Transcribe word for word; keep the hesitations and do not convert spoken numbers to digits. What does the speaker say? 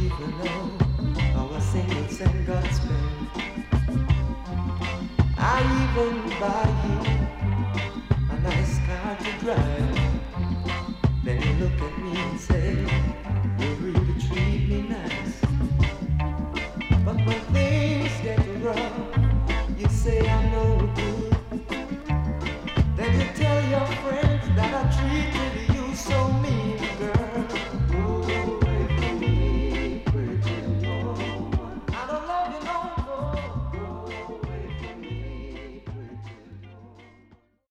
even know how a single cent got spent. I even buy you